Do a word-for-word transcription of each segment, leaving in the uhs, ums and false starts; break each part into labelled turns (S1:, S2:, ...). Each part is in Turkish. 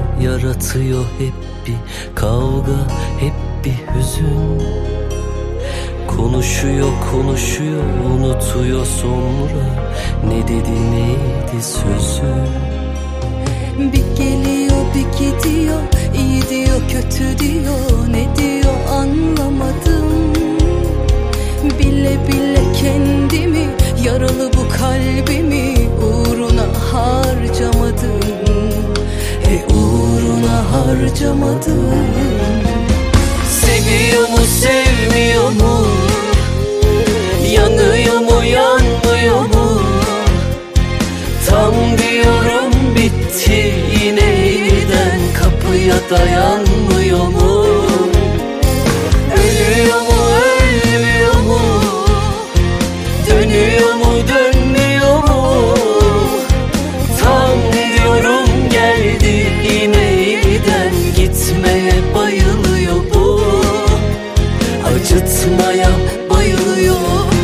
S1: yaratıyor hep bir kavga, hep bir hüzün. Konuşuyor konuşuyor unutuyor sonra ne dedi neydi sözü.
S2: Bir geliyor bir gidiyor, iyi diyor kötü diyor, ne diyor anlamadım. Bile bile kendimi, yaralı bu kalbimi uğruna harcamadım. E uğruna harcamadım.
S1: Seviyor mu sevmiyor mu, yanıyor mu yanmıyor mu? Tam diyorum bitti, yine yeniden kapıya dayanmıyor mu? Ölüyor mu ölmüyor mu, dönüyor mu dönmüyor mu? Tam diyorum geldi, yine yeniden gitmeye bayılıyor bu. Acıtmaya bayılıyor.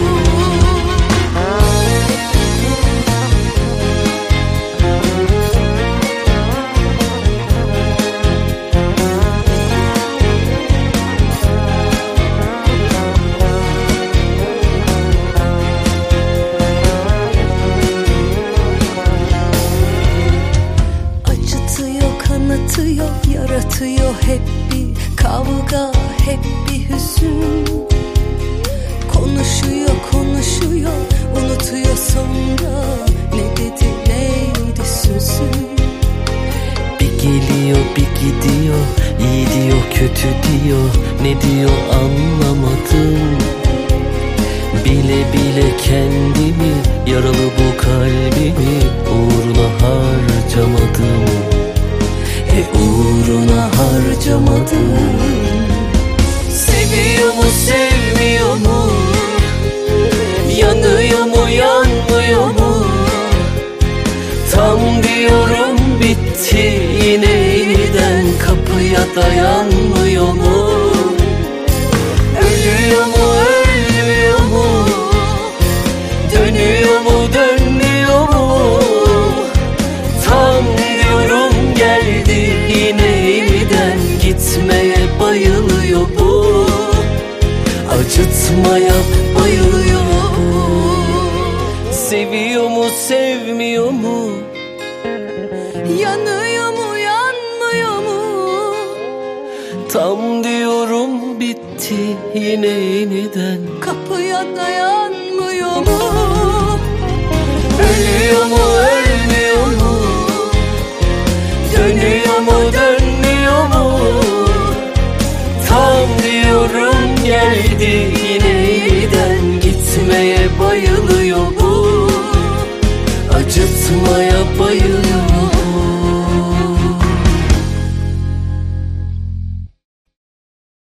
S2: Kanatıyor, yaratıyor hep bir kavga, hep bir hüzün. Konuşuyor, konuşuyor, unutuyor sonra ne dedi, neydi sözü.
S1: Bir geliyor, bir gidiyor, iyi diyor, kötü diyor, ne diyor anlamadım. Bile bile kendimi, yaralı bu kalbimi uğruna harcamadım.
S2: E uğruna harcamadım.
S1: Seviyor mu sevmiyor mu, yanıyor mu yanmıyor mu? Tam diyorum bitti, yine yeniden kapıya dayanmıyor mu? Ölüyor mu ölmüyor mu, dönüyor mu dönmüyor mu? Tam diyorum geldi, yine yeniden gitmeye bayılıyor bu. Acıtmaya bayılıyor. Seviyor mu sevmiyor mu,
S2: yanıyor mu yanmıyor mu?
S1: tam diyorum bitti, yine yeniden
S2: kapıya dayanmıyor mu?
S1: Ölüyor mu ölmüyor mu, dönüyor mu dönmüyor mu? Tam diyorum geldi,